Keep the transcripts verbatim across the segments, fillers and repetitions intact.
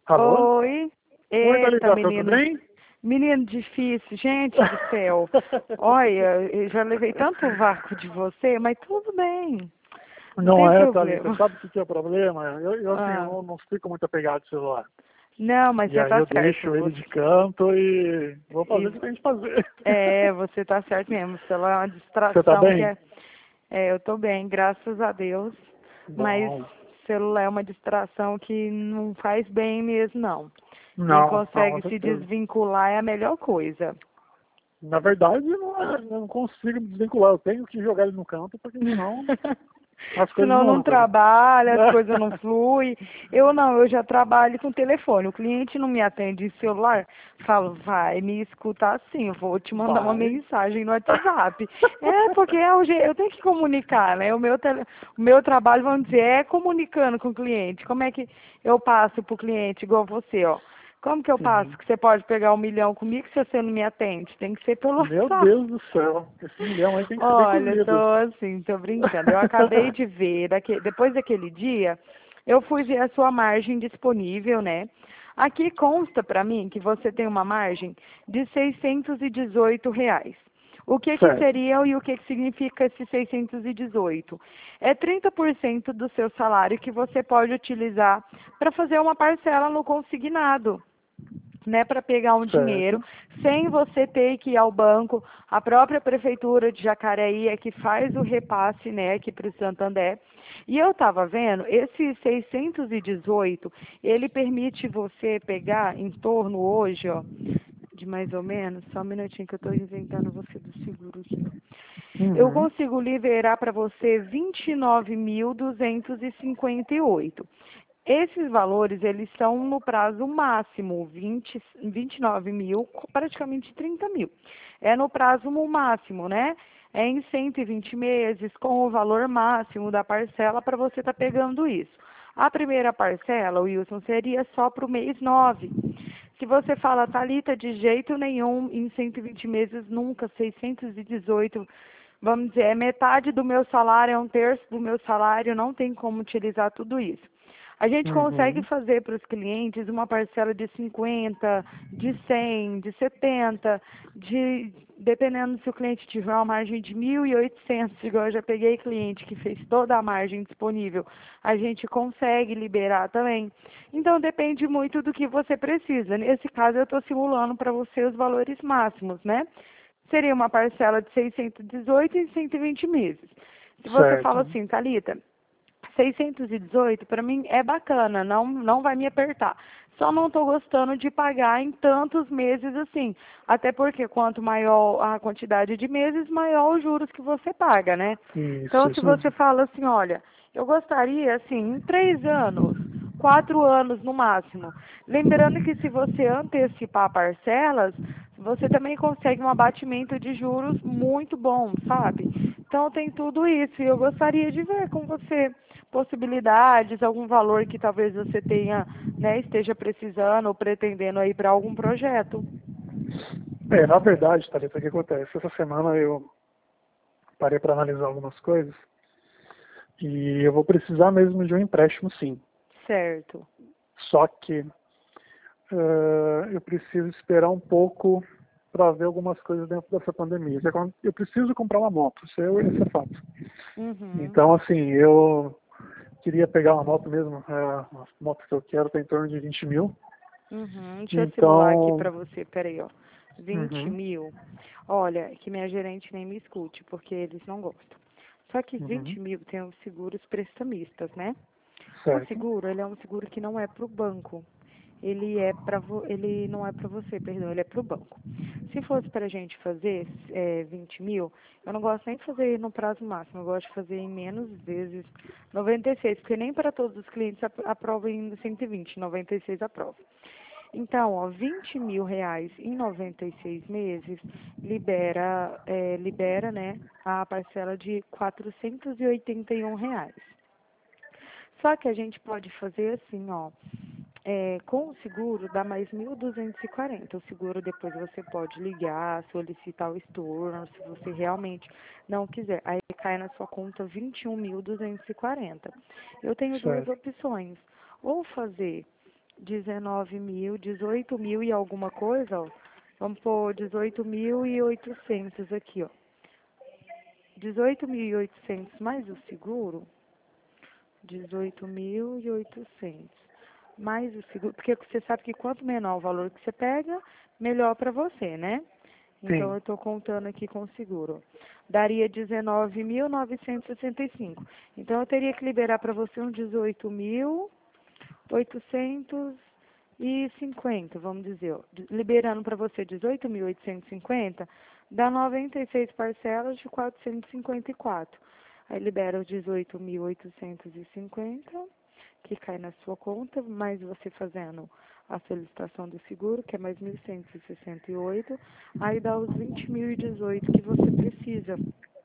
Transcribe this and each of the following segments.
Alô? Oi. Oi, Eita, Thalita, tudo menino. bem? Menino difícil, gente do céu. Olha, eu já levei tanto vácuo de você, mas tudo bem. Não Não tem é, Thalita, problema. sabe o que que é o problema? Eu, eu assim, eu Ah, não, não fico muito apegado ao celular. não, mas E você aí tá eu certo. deixo ele de Você, canto e vou fazer o que e, tem que fazer. é, você tá certo mesmo. O celular é uma Você tá distração que bem? é, é. Eu tô bem, graças a Deus. Mas Bom. celular é uma distração que não faz bem mesmo, não. Quem Não, não, com consegue se certeza. desvincular é a melhor coisa. Na verdade, não é- eu não consigo me desvincular. Eu tenho que jogar ele no canto, porque senão as coisas Senão não não andam. trabalha, as coisas não fluem. Eu não, eu já trabalho com telefone. O cliente não me atende em celular, falo, vai me escutar assim, eu vou te mandar uma Vai. mensagem no WhatsApp. É, porque é o je- eu tenho que comunicar, né? O meu, tele, o meu trabalho, vamos dizer, é comunicando com o cliente. Como é que eu passo para o cliente igual você, ó? Como que eu passo? Uhum. Que você pode pegar um milhão comigo se você não me atende? Tem que ser pelo Meu WhatsApp. Deus do céu, esse milhão aí tem que ser bem Olha, tô cozido. assim, tô brincando. Eu acabei de ver, daque- depois daquele dia, eu fui ver a sua margem disponível, né? Aqui consta para mim que você tem uma margem de seiscentos e dezoito reais. O que que Certo. seria e o que que significa esse seiscentos e dezoito? É trinta por cento do seu salário que você pode utilizar para fazer uma parcela no consignado, né, para pegar um dinheiro, Certo. sem você ter que ir ao banco. A própria prefeitura de Jacareí é que faz o repasse, né, aqui para o Santander. E eu estava vendo, esse seiscentos e dezoito, ele permite você pegar em torno hoje, ó, de mais ou menos, só um minutinho que eu estou inventando você do seguro aqui. Eu Uhum. consigo liberar para você vinte e nove mil duzentos e cinquenta e oito. Esses valores, eles são no prazo máximo, vinte, vinte e nove mil, praticamente trinta mil. É no prazo máximo, né? É em cento e vinte meses, com o valor máximo da parcela para você estar pegando isso. A primeira parcela, Wilson, seria só para o mês nove. Se você fala, Thalita, de jeito nenhum, em cento e vinte meses, nunca, seiscentos e dezoito, vamos dizer, é metade do meu salário, é um terço do meu salário, não tem como utilizar tudo isso. A gente consegue Uhum. fazer para os clientes uma parcela de cinquenta, de cem, de setenta, de, dependendo se o cliente tiver uma margem de mil e oitocentos, igual eu já peguei cliente que fez toda a margem disponível, a gente consegue liberar também. Então depende muito do que você precisa. Nesse caso eu estou simulando para você os valores máximos, né? Seria uma parcela de seiscentos e dezoito em cento e vinte meses. Se você fala Certo. assim, Thalita, seiscentos e dezoito para mim é bacana, não, não vai me apertar. Só não estou gostando de pagar em tantos meses assim. Até porque quanto maior a quantidade de meses, maior os juros que você paga, né? Isso, Então, se isso você mesmo. fala assim, olha, eu gostaria, assim, em três anos, quatro anos no máximo. Lembrando que se você antecipar parcelas, você também consegue um abatimento de juros muito bom, sabe? Então tem tudo isso e eu gostaria de ver com você possibilidades, algum valor que talvez você tenha, né, esteja precisando ou pretendendo aí para algum projeto. É, na verdade, Thalita, o que acontece? Essa semana eu parei para analisar algumas coisas e eu vou precisar mesmo de um empréstimo, sim. Certo. Só que eh, eu preciso esperar um pouco para ver algumas coisas dentro dessa pandemia. Que é quando- Eu preciso comprar uma moto, isso é, isso é fato. Uhum. Então, assim, eu queria pegar uma moto mesmo, é, a moto que eu quero tem em torno de vinte mil. Uhum. Deixa eu simular aqui Então, para você, peraí, ó. Vinte uhum, mil. Olha, que minha gerente nem me escute, porque eles não gostam. Só que uhum, vinte mil tem os seguros prestamistas, né? O certo, seguro, ele é um seguro que não é para o banco. Ele é para ele não é para você, perdão, ele é para o banco. Se fosse para a gente fazer é, vinte mil, eu não gosto nem de fazer no prazo máximo, eu gosto de fazer em menos vezes noventa e seis, porque nem para todos os clientes ap- aprovam em cento e vinte, noventa e seis aprova. Então, ó, vinte mil reais em noventa e seis meses libera, é, libera, né, a parcela de quatrocentos e oitenta e um reais. Só que a gente pode fazer assim, ó, é, com o seguro dá mais mil duzentos e quarenta. O seguro depois você pode ligar, solicitar o estorno, se você realmente não quiser. Aí cai na sua conta vinte e um mil duzentos e quarenta. Eu tenho duas certo. opções. Ou fazer dezenove mil, dezoito mil e alguma coisa, ó. Vamos pôr dezoito mil e oitocentos aqui, ó. dezoito mil e oitocentos mais o seguro, dezoito mil e oitocentos mais o seguro, porque você sabe que quanto menor o valor que você pega, melhor para você, né? Então, Sim. eu estou contando aqui com o seguro. Daria dezenove mil novecentos e sessenta e cinco. Então, eu teria que liberar para você uns dezoito mil oitocentos e cinquenta, vamos dizer. Ó. Liberando para você dezoito mil oitocentos e cinquenta, dá noventa e seis parcelas de quatrocentos e cinquenta e quatro. Aí libera os dezoito mil oitocentos e cinquenta, que cai na sua conta, mais você fazendo a solicitação do seguro, que é mais mil cento e sessenta e oito, aí dá os vinte mil e dezoito que você precisa.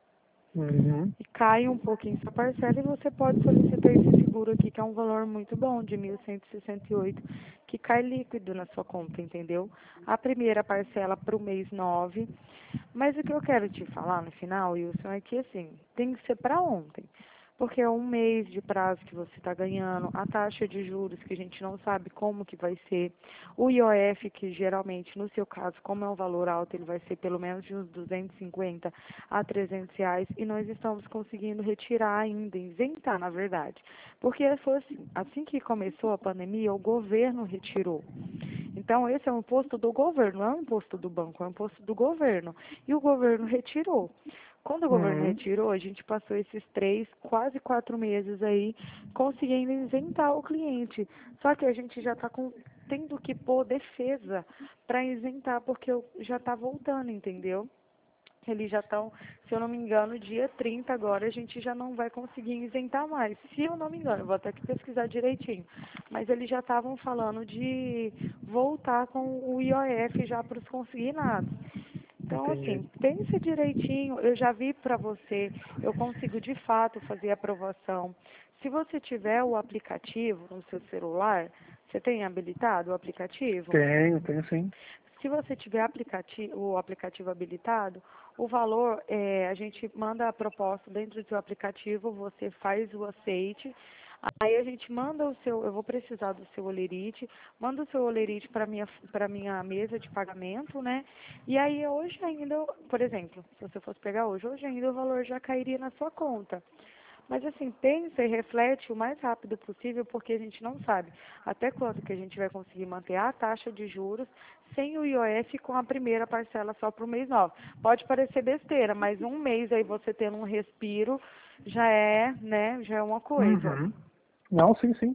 Uhum. E cai um pouquinho essa parcela e você pode solicitar esse seguro aqui, que é um valor muito bom, de mil cento e sessenta e oito, que cai líquido na sua conta, entendeu? A primeira parcela para o mês nove. Mas o que eu quero te falar no final, Wilson, é que assim, tem que ser para ontem. Porque é um mês de prazo que você está ganhando, a taxa de juros que a gente não sabe como que vai ser, o I O F que geralmente, no seu caso, como é um valor alto, ele vai ser pelo menos de uns duzentos e cinquenta a trezentos reais e nós estamos conseguindo retirar ainda, isentar na verdade. Porque foi assim, assim que começou a pandemia, o governo retirou. Então, esse é um imposto do governo, não é um imposto do banco, é um imposto do governo. E o governo retirou. Quando o governo Uhum. retirou, a gente passou esses três, quase quatro meses aí, conseguindo isentar o cliente. Só que a gente já está tendo que pôr defesa para isentar, porque eu já está voltando, entendeu? Eles já estão, se eu não me engano, dia trinta agora a gente já não vai conseguir isentar mais. Se eu não me engano, eu vou até que pesquisar direitinho. Mas eles já estavam falando de voltar com o I O F já para os consignados. Então, Entendi. assim, pense direitinho. Eu já vi para você, eu consigo de fato fazer a aprovação. Se você tiver o aplicativo no seu celular, você tem habilitado o aplicativo? Tenho, tenho sim. Se você tiver aplicati o aplicativo habilitado, o valor, é, a gente manda a proposta dentro do seu aplicativo, você faz o aceite, aí a gente manda o seu, eu vou precisar do seu olerite, manda o seu olerite para minha para minha mesa de pagamento, né? E aí hoje ainda, por exemplo, se você fosse pegar hoje, hoje ainda o valor já cairia na sua conta. Mas assim, pensa e reflete o mais rápido possível, porque a gente não sabe até quando que a gente vai conseguir manter a taxa de juros sem o I O F com a primeira parcela só para o mês nove. Pode parecer besteira, mas um mês aí você tendo um respiro já é, né, já é uma coisa. Uhum. Não, sim, sim.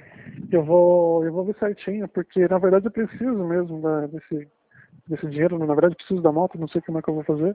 Eu vou, eu vou ver certinho, porque na verdade eu preciso mesmo da, desse, desse dinheiro, na verdade eu preciso da moto, não sei como é que eu vou fazer.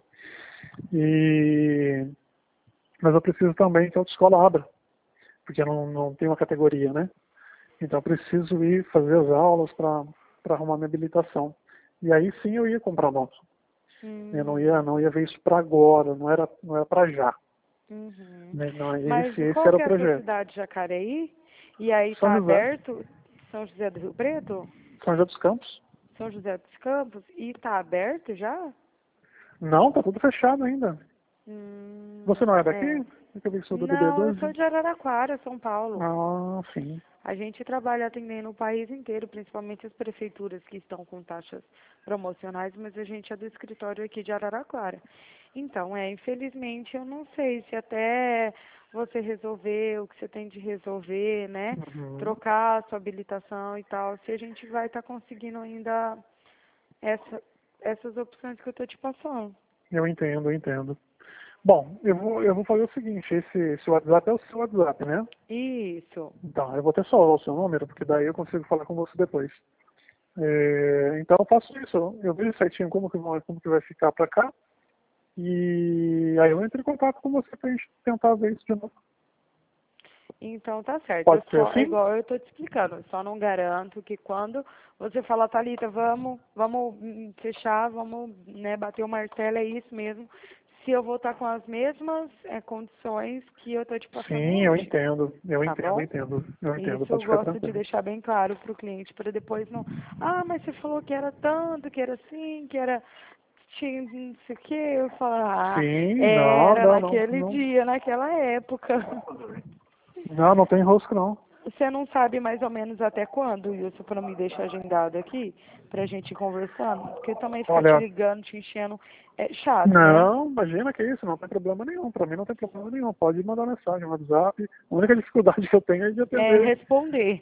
E... Mas eu preciso também que a autoescola abra, porque eu não, não tem uma categoria, né? Então eu preciso ir fazer as aulas para arrumar minha habilitação. E aí sim eu ia comprar a moto. Eu não ia, Uhum, não ia ver isso para agora, não era, não era para já. uhum. Né? Não, Mas esse, esse qual era o que é a sua projeto. cidade, Jacareí? E aí São tá José, aberto São José do Rio Preto? São José dos Campos. São José dos Campos? E tá aberto já? Não, tá tudo fechado ainda. Você Hum, não é daqui? é. Eu vi que sou do B D Não, eu sou doze. de Araraquara, São Paulo. Ah, sim. A gente trabalha atendendo o país inteiro, principalmente as prefeituras que estão com taxas promocionais, mas a gente é do escritório aqui de Araraquara. Então, é, infelizmente, eu não sei se até você resolver o que você tem de resolver, né? Uhum. Trocar a sua habilitação e tal, se a gente vai estar conseguindo ainda essa, essas opções que eu estou te passando. Eu entendo, eu entendo. Bom, eu vou, eu vou fazer o seguinte, esse, esse WhatsApp é o seu WhatsApp, né? Isso. Então, eu vou até salvar o seu número, porque daí eu consigo falar com você depois. É, então eu faço isso, eu vejo certinho como que vai, como que vai ficar pra cá, e aí eu entro em contato com você pra gente tentar ver isso de novo. Então tá certo. Eu Pode ser só, é assim? igual eu tô te explicando, eu só não garanto que quando você falar, Thalita, vamos, vamos hum, fechar, vamos, né, bater o martelo, é isso mesmo. Se eu vou estar com as mesmas é, condições que eu tô te passando Sim, eu hoje, entendo, eu tá entendo, eu bom? entendo, eu entendo, Isso eu pode ficar gosto de tranquilo. deixar bem claro pro cliente, para depois não, ah, mas você falou que era tanto, que era assim, que era tinha não sei o que, eu falo, ah, Sim, não, era não, não, naquele não, dia, naquela época. não, não tem rosco não. Você não sabe mais ou menos até quando, Wilson, para me deixar agendado aqui, pra gente ir conversando? Porque também ficar te Olha, ligando, te enchendo, é chato, né? não, imagina que isso, não tem problema nenhum. Para mim não tem problema nenhum. Pode mandar mensagem no WhatsApp. A única dificuldade que eu tenho é de É atender responder.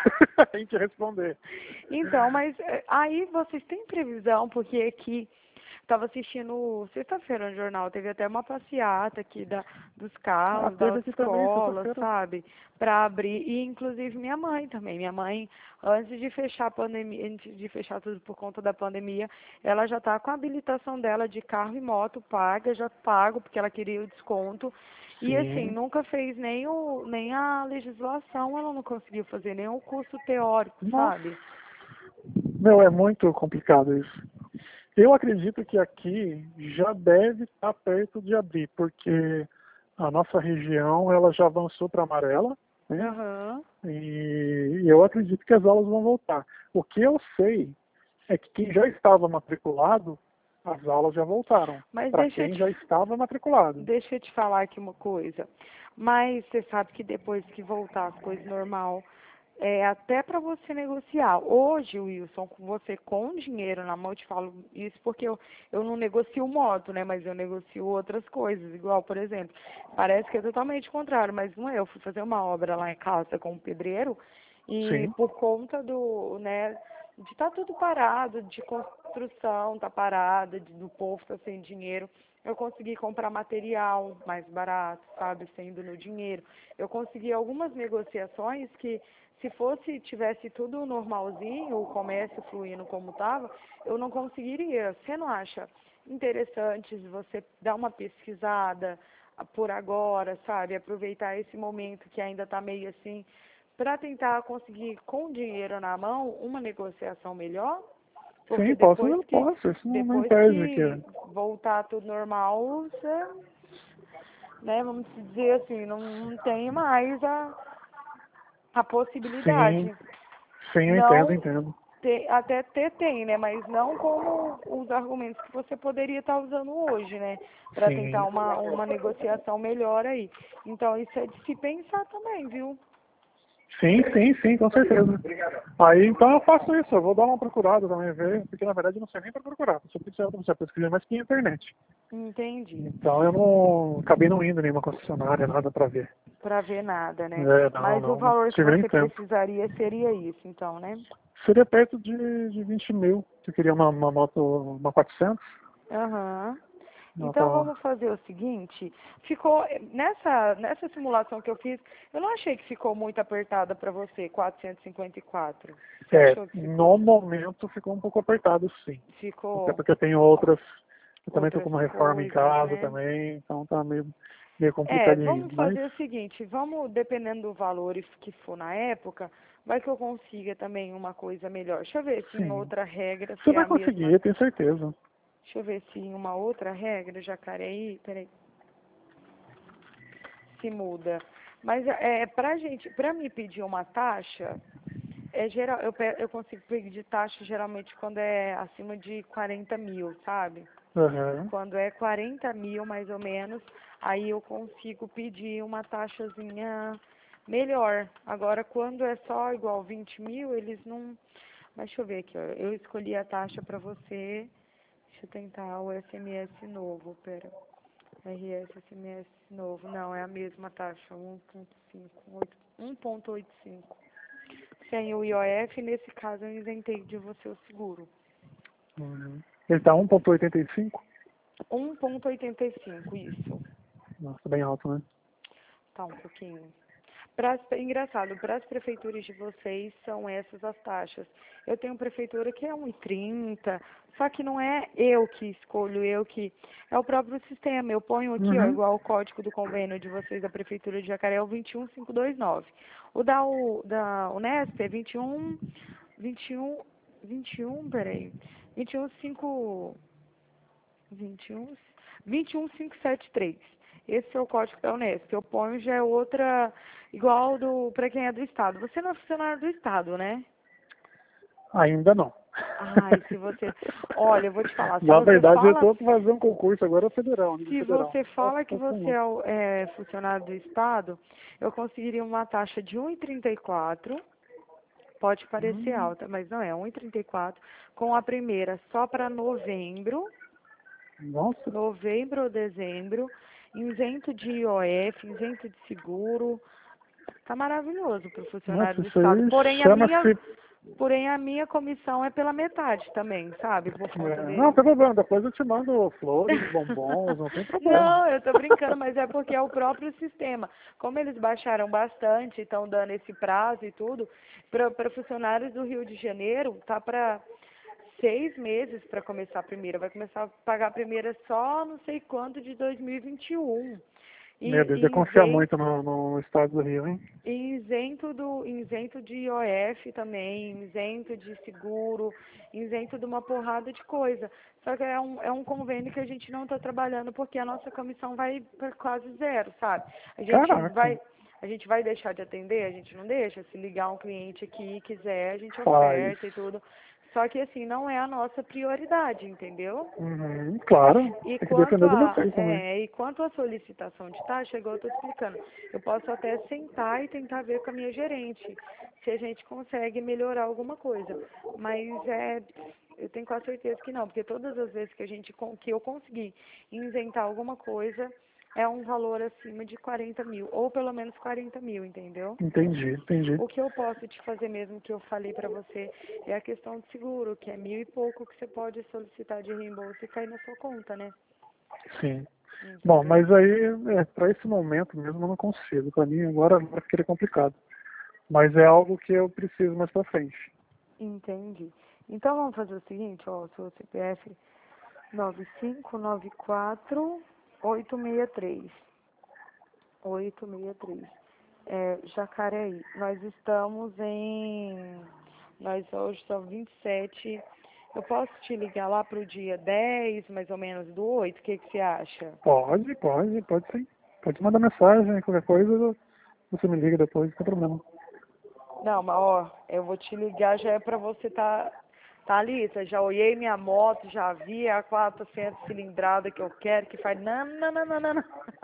a gente responder. Então, mas é, aí vocês têm previsão, porque aqui estava assistindo sexta-feira no jornal, teve até uma passeata aqui da, dos Ah, carros, da teve aqui também, autoescola, sexta-feira. sabe? Para abrir, e inclusive minha mãe também. Minha mãe, antes de fechar a pandemia, antes de fechar tudo por conta da pandemia, ela já está com a habilitação dela de carro e moto paga, já pago, porque ela queria o desconto. E assim, Sim. nunca fez nem, o, nem a legislação, ela não conseguiu fazer, nem o curso teórico, Nossa, sabe? meu, é muito complicado isso. Eu acredito que aqui já deve estar perto de abrir, porque a nossa região ela já avançou para amarela, né? Aham. E eu acredito que as aulas vão voltar. O que eu sei é que quem já estava matriculado, as aulas já voltaram. Mas Para deixa eu quem te já estava matriculado. Deixa eu te falar aqui uma coisa. Mas você sabe que depois que voltar as coisas normal, é até para você negociar. Hoje, Wilson, com você com dinheiro na mão, eu te falo isso porque eu, eu não negocio moto, né? Mas eu negocio outras coisas. Igual, por exemplo, parece que é totalmente contrário, mas não é. Eu fui fazer uma obra lá em casa com um pedreiro e Sim, por conta do, né, de estar tudo parado, de construção tá parada, de, do povo tá sem dinheiro, eu consegui comprar material mais barato, sabe, sendo no dinheiro. Eu consegui algumas negociações que, se fosse, tivesse tudo normalzinho, o comércio fluindo como estava, eu não conseguiria. Você não acha interessante você dar uma pesquisada por agora, sabe, aproveitar esse momento que ainda está meio assim, para tentar conseguir, com dinheiro na mão, uma negociação melhor? Porque sim, posso, depois eu que, posso, isso não, não depois impede que. que voltar tudo normal, você, né, vamos dizer assim, não, não tem mais a, a Sim, possibilidade. sim, eu entendo, Não, entendo. ter, até ter tem, né, mas não como os argumentos que você poderia estar usando hoje, né, para tentar Sim. uma, uma negociação melhor aí. Então, isso é de se pensar também, viu? Sim, sim, sim, com certeza. Aí então eu faço isso, eu vou dar uma procurada também, ver, porque na verdade eu não sei nem para procurar, se eu precisar você pesquisar mais que na internet. Entendi. Então eu não acabei não indo em nenhuma concessionária, nada para ver. Para ver nada, né? É, não, Mas o não, não valor que tive nem você tempo. precisaria seria isso, então, né? Seria perto de, de vinte mil, que eu queria uma, uma moto, uma quatrocentos. Aham. Ela Então tava, vamos fazer o seguinte, ficou nessa nessa simulação que eu fiz, eu não achei que ficou muito apertada para você, quatrocentos e cinquenta e quatro. Você é, achou que ficou? no momento ficou um pouco apertado, sim. Até Ficou porque eu tenho outras, eu também estou outras com uma reforma em coisas, casa né? também, então tá meio, meio É, complicadinho. vamos Mas fazer o seguinte, vamos, dependendo do valor que for na época, vai que eu consiga também uma coisa melhor. Deixa eu ver se em sim, outra regra, você se é vai a conseguir, mesma. eu tenho certeza. Deixa eu ver se em uma outra regra, Jacareí, peraí, se muda. Mas é pra gente, pra me pedir uma taxa, é geral, eu, pe- eu consigo pedir taxa geralmente quando é acima de quarenta mil, sabe? Aham. Quando é quarenta mil mais ou menos, aí eu consigo pedir uma taxazinha melhor. Agora, quando é só igual vinte mil, eles não. Mas deixa eu ver aqui, ó. Eu escolhi a taxa para você. Deixa eu tentar o S M S novo, pera. R S S M S novo. Não, é a mesma taxa, um ponto cinco, oito, um ponto oitenta e cinco. Sem o I O F, nesse caso eu isentei de você o seguro. Uhum. Ele tá um ponto oitenta e cinco? um ponto oitenta e cinco, isso. Nossa, bem alto, né? Tá um pouquinho. Pras, engraçado, para as prefeituras de vocês são essas as taxas. Eu tenho prefeitura que é um e trinta, só que não é eu que escolho, eu que... É o próprio sistema. Eu ponho aqui, ó, Uhum. igual o código do convênio de vocês da Prefeitura de Jacareí é o vinte e um mil quinhentos e vinte e nove. O da, U, da Unesp é vinte e um, vinte e um, vinte e um, peraí, vinte e um, cinco, vinte e um, vinte e um, quinhentos e setenta e três. Esse é o código da Unesp. Eu ponho já é outra, igual do para quem é do Estado. Você não é funcionário do Estado, né? Ainda não. Ai, se você... Olha, eu vou te falar. Se Na você verdade, fala... eu estou fazendo um concurso agora federal. Se federal. você fala que Nossa, você é, o- é funcionário do Estado, eu conseguiria uma taxa de um e trinta e quatro. Pode parecer hum, alta, mas não é. um e trinta e quatro. Com a primeira só para novembro. nossa, Novembro ou dezembro. Isento de I O F, isento de seguro. Tá maravilhoso para o funcionário nossa, do isso Estado. aí Porém, a minha, chama-se... porém, a minha comissão é pela metade também, sabe? Por conta É, não, de... tem problema, depois eu te mando flores, bombons, não tem problema. Não, eu tô brincando, mas é porque é o próprio sistema. Como eles baixaram bastante, estão dando esse prazo e tudo, para funcionários do Rio de Janeiro, tá para seis meses para começar a primeira. Vai começar a pagar a primeira só não sei quanto de dois mil e vinte e um. E, Meu Deus, e eu confiar isento, muito no, no estado do Rio, hein? e isento, do, isento de I O F também, isento de seguro, isento de uma porrada de coisa. Só que é um, é um convênio que a gente não está trabalhando porque a nossa comissão vai para quase zero, sabe? A gente Caraca, vai, a gente vai deixar de atender? A gente não deixa. Se ligar um cliente aqui e quiser, a gente faz. oferta e tudo. Só que assim, não é a nossa prioridade, entendeu? Uhum, claro, E tem que quanto depender de a, vocês também. é, e quanto à solicitação de taxa, igual eu estou explicando, eu posso até sentar e tentar ver com a minha gerente se a gente consegue melhorar alguma coisa. Mas é, eu tenho quase certeza que não, porque todas as vezes que a gente con- que eu consegui isentar alguma coisa, é um valor acima de quarenta mil, ou pelo menos quarenta mil, entendeu? Entendi, entendi. O que eu posso te fazer mesmo, que eu falei para você, é a questão de seguro, que é mil e pouco que você pode solicitar de reembolso e cair na sua conta, né? Sim. Bom, Entendeu? mas aí, é, para esse momento mesmo, eu não consigo. Para mim, agora vai ficar complicado. Mas é algo que eu preciso mais para frente. Entendi. Então vamos fazer o seguinte, ó, o seu C P F nove cinco nove quatro oito seis três. oito seis três. É, Jacareí. Nós estamos em. Nós hoje são vinte e sete. Eu posso te ligar lá pro dia dez, mais ou menos, do oito. O que, que você acha? Pode, pode, pode sim. Pode mandar mensagem, qualquer coisa, você me liga depois, não tem problema. Não, mas ó, eu vou te ligar, já é pra você tá, tá ali, já olhei minha moto, já vi a quatrocentos cilindrada que eu quero, que faz nananana.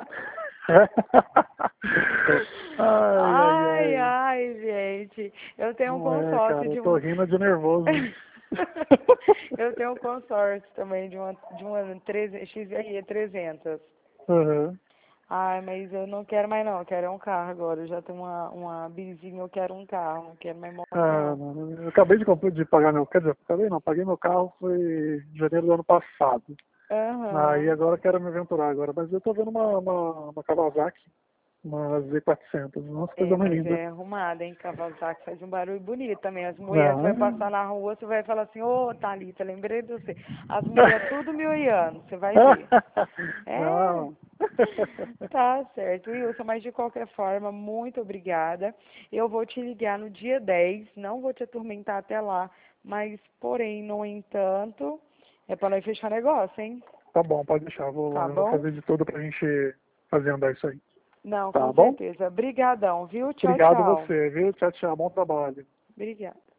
Ai, ai, Ai, ai. ai, gente, eu tenho um Não é, consórcio cara, eu de tô uma... rindo de nervoso. Eu tenho um consórcio também de uma, de uma treze X R E trezentos. Uhum. Ai, mas eu não quero mais não, eu quero um carro agora. Eu já tenho uma, uma benzinha, eu quero um carro, não quero mais moto Ah, não. mano, eu acabei de, comprar- de pagar meu, quer dizer, acabei não, paguei meu carro foi em janeiro do ano passado. Aí Aham. agora eu quero me aventurar agora, mas eu tô vendo uma, uma, uma Kawasaki, uma Z quatrocentos, nossa, coisa É, mais mas linda. é arrumada, hein? Kawasaki faz um barulho bonito também. As mulheres vai Não. passar na rua, você vai falar assim, ô Thalita, lembrei de você. As mulheres tudo me olhando, você vai ver. É, Não. tá certo. Wilson, mas de qualquer forma, muito obrigada. Eu vou te ligar no dia dez, não vou te atormentar até lá, mas, porém, no entanto, é para nós fechar negócio, hein? Tá bom, pode deixar, vou lá, Tá eu vou bom? fazer de tudo pra gente fazer andar isso aí. Não, Tá com bom? certeza. Obrigadão, viu? Tchau, Obrigado tchau. você, viu? Tchau, tchau, bom trabalho. Obrigada.